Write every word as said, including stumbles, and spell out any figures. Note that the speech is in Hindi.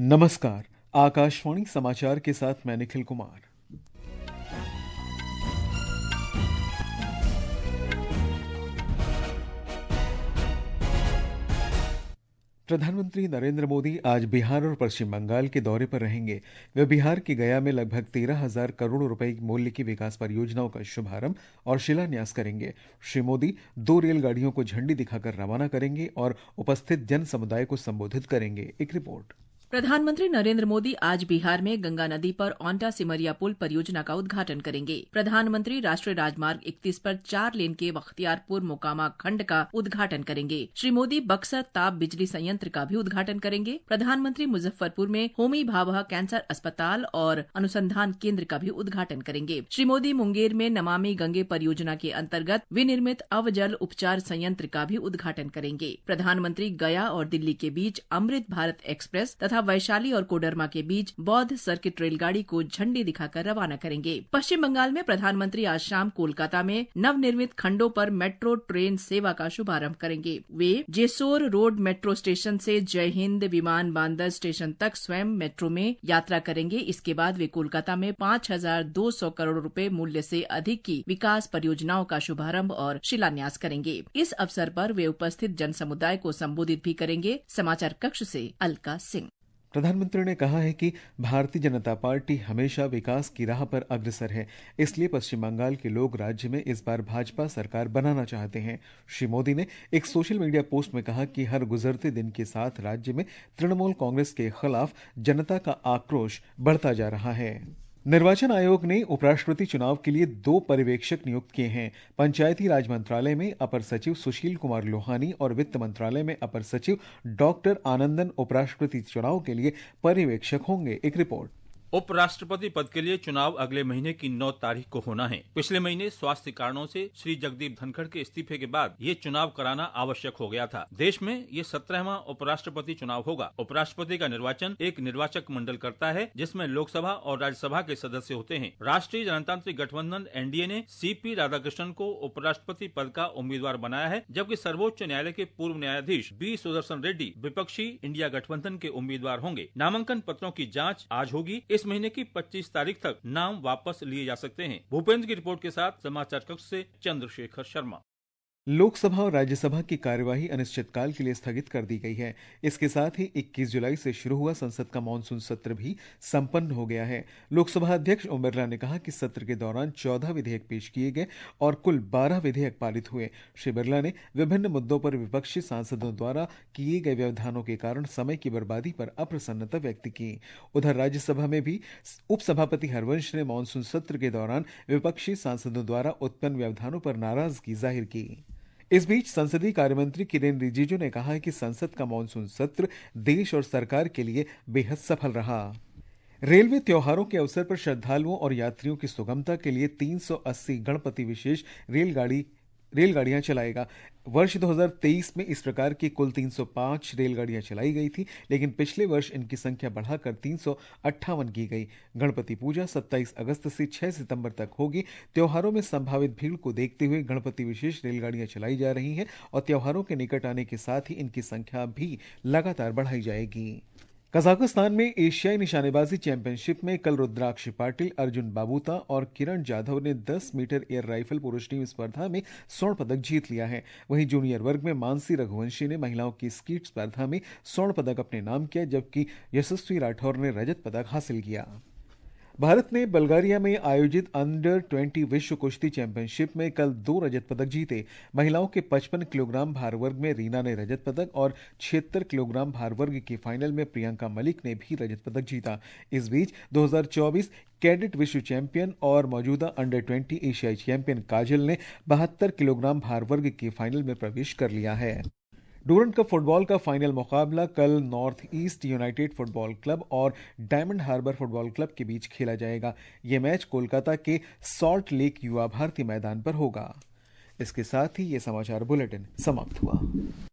नमस्कार। आकाशवाणी समाचार के साथ मैं निखिल कुमार। प्रधानमंत्री नरेंद्र मोदी आज बिहार और पश्चिम बंगाल के दौरे पर रहेंगे। वे बिहार की गया में लगभग तेरह हजार करोड़ रुपए मूल्य की विकास परियोजनाओं का शुभारंभ और शिलान्यास करेंगे। श्री मोदी दो रेलगाड़ियों को झंडी दिखाकर रवाना करेंगे और उपस्थित जन समुदाय को संबोधित करेंगे। एक रिपोर्ट। प्रधानमंत्री नरेंद्र मोदी आज बिहार में गंगा नदी पर औंटा सिमरिया पुल परियोजना का उद्घाटन करेंगे। प्रधानमंत्री राष्ट्रीय राजमार्ग इकतीस पर चार लेन के बख्तियारपुर मोकामा खंड का उद्घाटन करेंगे। श्री मोदी बक्सर ताप बिजली संयंत्र का भी उद्घाटन करेंगे। प्रधानमंत्री मुजफ्फरपुर में होमी भाभा कैंसर अस्पताल और अनुसंधान केंद्र का भी उद्घाटन करेंगे। श्री मोदी मुंगेर में नमामि गंगे परियोजना के अंतर्गत विनिर्मित अवजल उपचार संयंत्र का भी उद्घाटन करेंगे। प्रधानमंत्री गया और दिल्ली के बीच अमृत भारत एक्सप्रेस तथा वैशाली और कोडरमा के बीच बौद्ध सर्किट रेलगाड़ी को झंडी दिखाकर रवाना करेंगे। पश्चिम बंगाल में प्रधानमंत्री आज शाम कोलकाता में नवनिर्मित खंडों पर मेट्रो ट्रेन सेवा का शुभारंभ करेंगे। वे जेसोर रोड मेट्रो स्टेशन से जय हिंद विमान बंदर स्टेशन तक स्वयं मेट्रो में यात्रा करेंगे। इसके बाद वे कोलकाता में पाँच हजार दो सौ करोड़ रुपए मूल्य से अधिक की विकास परियोजनाओं का शुभारंभ और शिलान्यास करेंगे। इस अवसर पर वे उपस्थित जन समुदाय को संबोधित भी करेंगे। समाचार कक्ष से अलका सिंह। प्रधानमंत्री ने कहा है कि भारतीय जनता पार्टी हमेशा विकास की राह पर अग्रसर है, इसलिए पश्चिम बंगाल के लोग राज्य में इस बार भाजपा सरकार बनाना चाहते हैं। श्री मोदी ने एक सोशल मीडिया पोस्ट में कहा कि हर गुजरते दिन के साथ राज्य में तृणमूल कांग्रेस के खिलाफ जनता का आक्रोश बढ़ता जा रहा है। निर्वाचन आयोग ने उपराष्ट्रपति चुनाव के लिए दो पर्यवेक्षक नियुक्त किए हैं। पंचायती राज मंत्रालय में अपर सचिव सुशील कुमार लोहानी और वित्त मंत्रालय में अपर सचिव डॉक्टर आनंदन उपराष्ट्रपति चुनाव के लिए पर्यवेक्षक होंगे। एक रिपोर्ट। उपराष्ट्रपति पद के लिए चुनाव अगले महीने की नौ तारीख को होना है। पिछले महीने स्वास्थ्य कारणों से श्री जगदीप धनखड़ के इस्तीफे के बाद ये चुनाव कराना आवश्यक हो गया था। देश में ये सत्रहवां उपराष्ट्रपति चुनाव होगा। उपराष्ट्रपति का निर्वाचन एक निर्वाचक मंडल करता है, जिसमें लोकसभा और राज्यसभा के सदस्य होते हैं। राष्ट्रीय जनतांत्रिक गठबंधन एनडीए ने सीपी राधाकृष्णन को उपराष्ट्रपति पद का उम्मीदवार बनाया है, जबकि सर्वोच्च न्यायालय के पूर्व न्यायाधीश बी सुदर्शन रेड्डी विपक्षी इंडिया गठबंधन के उम्मीदवार होंगे। नामांकन पत्रों की जाँच आज होगी। इस महीने की पच्चीस तारीख तक नाम वापस लिए जा सकते हैं। भूपेंद्र की रिपोर्ट के साथ समाचार कक्ष से चंद्रशेखर शर्मा। लोकसभा और राज्यसभा की कार्यवाही अनिश्चितकाल के लिए स्थगित कर दी गई है। इसके साथ ही इक्कीस जुलाई से शुरू हुआ संसद का मानसून सत्र भी संपन्न हो गया है। लोकसभा अध्यक्ष ओम बिरला ने कहा कि सत्र के दौरान चौदह विधेयक पेश किए गए और कुल बारह विधेयक पारित हुए। श्री बिरला ने विभिन्न मुद्दों पर विपक्षी सांसदों द्वारा किए गए व्यवधानों के कारण समय की बर्बादी पर अप्रसन्नता व्यक्त की। उधर राज्यसभा में भी उपसभापति हरवंश ने मानसून सत्र के दौरान विपक्षी सांसदों द्वारा उत्पन्न व्यवधानों पर नाराजगी जाहिर की। इस बीच संसदीय कार्यमंत्री किरेन रिजिजू ने कहा है कि संसद का मानसून सत्र देश और सरकार के लिए बेहद सफल रहा। रेलवे त्योहारों के अवसर पर श्रद्धालुओं और यात्रियों की सुगमता के लिए तीन सौ अस्सी गणपति विशेष रेलगाड़ी रेलगाड़ियां चलाएगा। वर्ष दो हज़ार तेईस में इस प्रकार की कुल तीन सौ पाँच रेलगाड़ियां चलाई गई थी, लेकिन पिछले वर्ष इनकी संख्या बढ़ाकर तीन सौ अट्ठावन की गई। गणपति पूजा सत्ताईस अगस्त से छह सितंबर तक होगी। त्योहारों में संभावित भीड़ को देखते हुए गणपति विशेष रेलगाड़ियां चलाई जा रही हैं और त्योहारों के निकट आने के साथ ही इनकी संख्या भी लगातार बढ़ाई जाएगी। कजाकिस्तान में एशियाई निशानेबाजी चैंपियनशिप में कल रुद्राक्ष पाटिल, अर्जुन बाबूता और किरण जाधव ने दस मीटर एयर राइफल पुरुष टीम स्पर्धा में स्वर्ण पदक जीत लिया है। वहीं जूनियर वर्ग में मानसी रघुवंशी ने महिलाओं की स्कीट स्पर्धा में स्वर्ण पदक अपने नाम किया, जबकि यशस्वी राठौर ने रजत पदक हासिल किया। भारत ने बल्गारिया में आयोजित अंडर बीस विश्व कुश्ती चैंपियनशिप में कल दो रजत पदक जीते। महिलाओं के पचपन किलोग्राम भार वर्ग में रीना ने रजत पदक और छिहत्तर किलोग्राम भार वर्ग की फाइनल में प्रियंका मलिक ने भी रजत पदक जीता। इस बीच दो हज़ार चौबीस कैडेट विश्व चैंपियन और मौजूदा अंडर बीस एशियाई चैंपियन काजल ने बहत्तर किलोग्राम भार वर्ग की फाइनल में प्रवेश कर लिया है। डूरंड कप फुटबॉल का फाइनल मुकाबला कल north east united football club और डायमंड हार्बर फुटबॉल क्लब के बीच खेला जाएगा। यह मैच कोलकाता के सॉल्ट लेक युवा भारती मैदान पर होगा। इसके साथ ही यह समाचार बुलेटिन समाप्त हुआ।